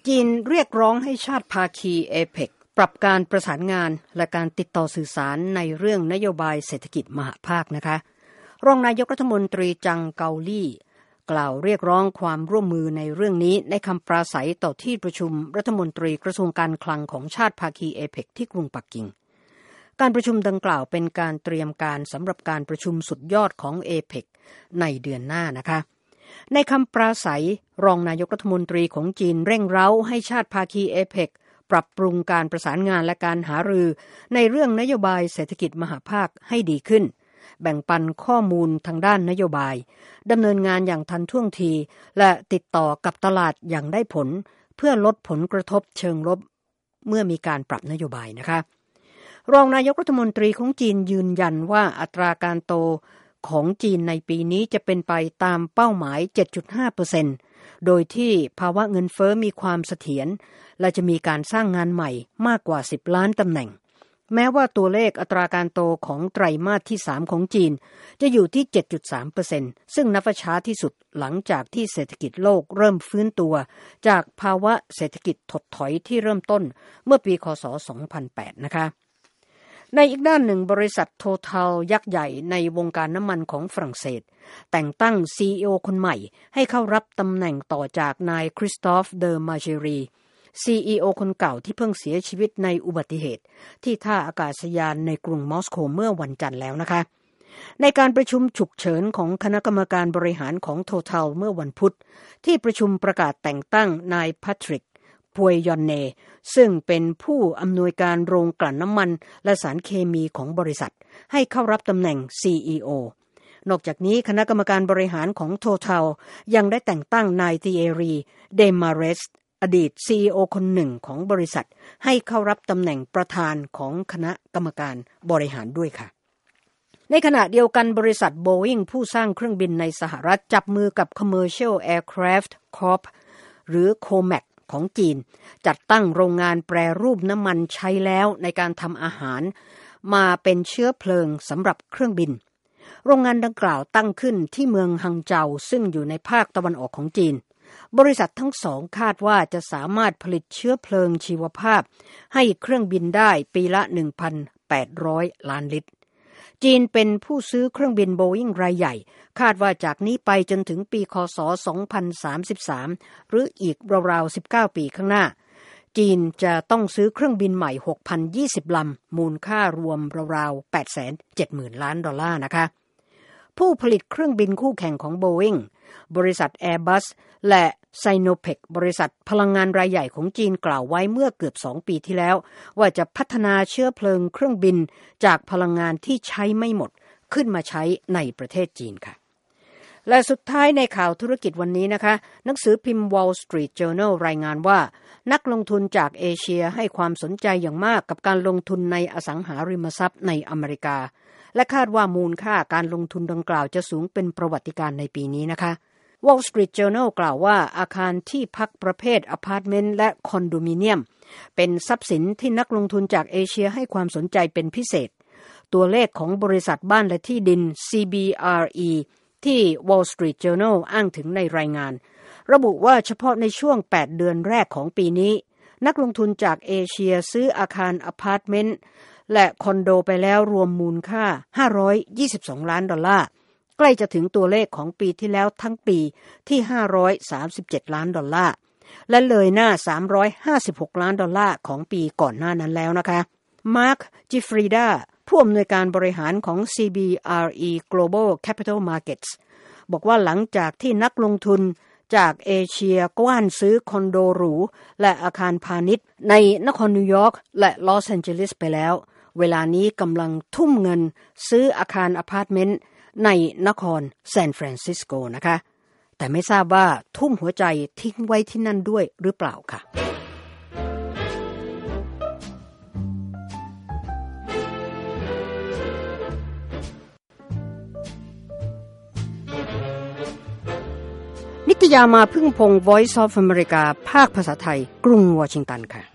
จีนเรียกร้องให้ชาติภาคีเอเปกปรับการประสานงานและการติดต่อสื่อสารในเรื่องนโยบายเศรษฐกิจมหภาคนะคะรองนายกรัฐมนตรีจังเกาลี่กล่าวเรียกร้องความร่วมมือในเรื่องนี้ในคำปราศัยต่อที่ประชุมรัฐมนตรีกระทรวงการคลังของชาติภาคีเอเปกที่กรุงปักกิ่งการประชุมดังกล่าวเป็นการเตรียมการสำหรับการประชุมสุดยอดของเอเปกในเดือนหน้านะคะในคำปราศัยรองนายกรัฐมนตรีของจีนเร่งเร้าให้ชาติภาคีเอเปกปรับปรุงการประสานงานและการหารือในเรื่องนโยบายเศรษฐกิจมหภาคให้ดีขึ้นแบ่งปันข้อมูลทางด้านนโยบายดำเนินงานอย่างทันท่วงทีและติดต่อกับตลาดอย่างได้ผลเพื่อลดผลกระทบเชิงลบเมื่อมีการปรับนโยบายนะคะรองนายกรัฐมนตรีของจีนยืนยันว่าอัตราการโตของจีนในปีนี้จะเป็นไปตามเป้าหมาย 7.5% โดยที่ภาวะเงินเฟ้อมีความเสถียรและจะมีการสร้างงานใหม่มากกว่า10ล้านตำแหน่งแม้ว่าตัวเลขอัตราการโตของไตรมาสที่3ของจีนจะอยู่ที่ 7.3% ซึ่งนับว่าช้าที่สุดหลังจากที่เศรษฐกิจโลกเริ่มฟื้นตัวจากภาวะเศรษฐกิจถดถอยที่เริ่มต้นเมื่อปีคศ 2008 นะคะในอีกด้านหนึ่งบริษัท Total ยักษ์ใหญ่ในวงการน้ำมันของฝรั่งเศสแต่งตั้ง CEO คนใหม่ให้เข้ารับตำแหน่งต่อจากนายคริสตอฟ เดอมาเจรี CEO คนเก่าที่เพิ่งเสียชีวิตในอุบัติเหตุที่ท่าอากาศยานในกรุงมอสโกเมื่อวันจันทร์แล้วนะคะในการประชุมฉุกเฉินของคณะกรรมการบริหารของ Total เมื่อวันพุธที่ประชุมประกาศแต่งตั้งนายแพทริกพวยยอนเนซึ่งเป็นผู้อำนวยการโรงกลั่นน้ำมันและสารเคมีของบริษัทให้เข้ารับตำแหน่ง CEO นอกจากนี้คณะกรรมการบริหารของ Total ยังได้แต่งตั้งนายธีเอรี เดมาเรสอดีต CEO คนหนึ่งของบริษัทให้เข้ารับตำแหน่งประธานของคณะกรรมการบริหารด้วยค่ะในขณะเดียวกันบริษัท Boeing ผู้สร้างเครื่องบินในสหรัฐจับมือกับ Commercial Aircraft Corp หรือ COMAC ของจีนจัดตั้งโรงงานแปรรูปน้ำมันใช้แล้วในการทำอาหารมาเป็นเชื้อเพลิงสำหรับเครื่องบินโรงงานดังกล่าวตั้งขึ้นที่เมืองฮังเจาซึ่งอยู่ในภาคตะวันออกของจีนบริษัททั้งสองคาดว่าจะสามารถผลิตเชื้อเพลิงชีวภาพให้เครื่องบินได้ปีละ 1,800 ล้านลิตรจีนเป็นผู้ซื้อเครื่องบิน Boeing รายใหญ่คาดว่าจากนี้ไปจนถึงปีคศ 2033 หรืออีกราวๆ 19 ปีข้างหน้าจีนจะต้องซื้อเครื่องบินใหม่ 6,020 ลำมูลค่ารวมราวๆ 870,000 ล้านดอลลาร์นะคะผู้ผลิตเครื่องบินคู่แข่งของ Boeing บริษัท Airbus และ Sinopec บริษัทพลังงานรายใหญ่ของจีนกล่าวไว้เมื่อเกือบ2 ปีที่แล้วว่าจะพัฒนาเชื้อเพลิงเครื่องบินจากพลังงานที่ใช้ไม่หมดขึ้นมาใช้ในประเทศจีนค่ะและสุดท้ายในข่าวธุรกิจวันนี้นะคะหนังสือพิมพ์ Wall Street Journal รายงานว่านักลงทุนจากเอเชียให้ความสนใจอย่างมากกับการลงทุนในอสังหาริมทรัพย์ในอเมริกาและคาดว่ามูลค่าการลงทุนดังกล่าวจะสูงเป็นประวัติการณ์ในปีนี้นะคะ Wall Street Journal กล่าวว่าอาคารที่พักประเภทอพาร์ตเมนต์และคอนโดมิเนียมเป็นทรัพย์สินที่นักลงทุนจากเอเชียให้ความสนใจเป็นพิเศษตัวเลขของบริษัทบ้านและที่ดิน CBRE ที่ Wall Street Journal อ้างถึงในรายงานระบุว่าเฉพาะในช่วง8 เดือนแรกของปีนี้นักลงทุนจากเอเชียซื้ออาคารอพาร์ตเมนต์และคอนโดไปแล้วรวมมูลค่า522ล้านดอลลาร์ใกล้จะถึงตัวเลขของปีที่แล้วทั้งปีที่537ล้านดอลลาร์และเลยหน้า356ล้านดอลลาร์ของปีก่อนหน้านั้นแล้วนะคะมาร์คจิฟรีดาผู้อำนวยการบริหารของ CBRE Global Capital Markets บอกว่าหลังจากที่นักลงทุนจากเอเชียกว้านซื้อคอนโดหรูและอาคารพาณิชย์ในนครนิวยอร์กและลอสแอนเจลิสไปแล้วเวลานี้กำลังทุ่มเงินซื้ออาคารอพาร์ตเมนต์ในนครซานฟรานซิสโกนะคะแต่ไม่ทราบว่าทุ่มหัวใจทิ้งไว้ที่นั่นด้วยหรือเปล่าค่ะนิตยามาพึ่งพงศ์ Voice of America ภาคภาษาไทยกรุงวอชิงตันค่ะ